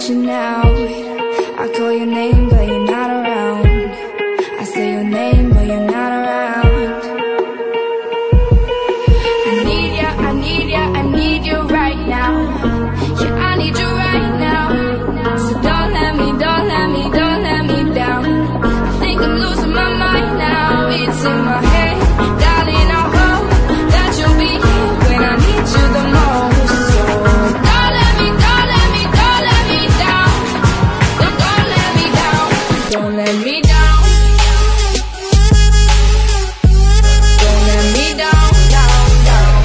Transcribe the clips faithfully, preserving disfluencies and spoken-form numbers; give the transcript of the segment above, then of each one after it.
want you now. I call your name but you're not around. I say your name but you're not around. I need ya, I need ya, I need you right now. Yeah, I need you right now. So don't let me, don't let me, don't let me down. I think I'm losing my mind now. It's in my head, darling, I hope that you'll be here when I need you the most. So don't let me, don't let me, don't let me down. Don't, don't let me down. Don't let me down. Don't let me down, down, down.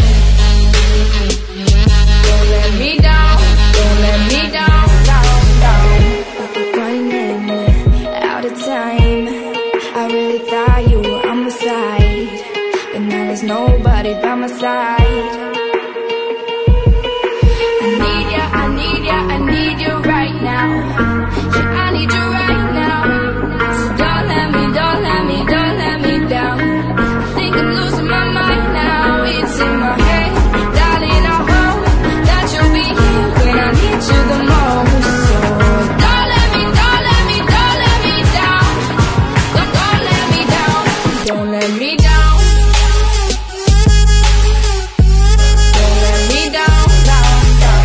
Don't let me down. Don't let me down, down, down. Running out of time. I really thought you were on my side, but now there's nobody by my side. I need ya, I need ya, I need you right now. Yeah, I need you right now. So don't let me, don't let me, don't let me down. I think I'm losing my mind now. It's in my head, darling, I hope that you'll be here when I need you the most. So don't let me, don't let me, don't let me down. Don't, don't let me down. Don't let me down. Don't let me down, down, down.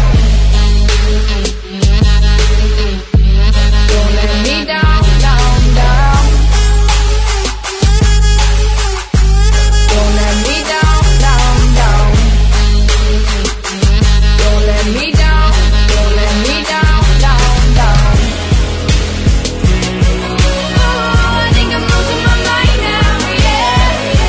Don't let me down, down, down. Don't let me down, down, down. Don't let me down, don't let me down, down, down. Oh, I think I'm losing my mind now, yeah.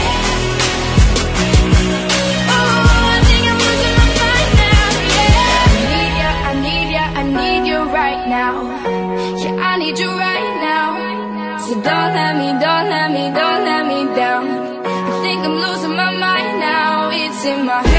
Oh, I think I'm losing my mind now, yeah. I need ya, I need ya, I need you right now. Yeah, I need you right now. So don't let me, don't let me, don't let me down. I think I'm losing my mind now. It's in my head.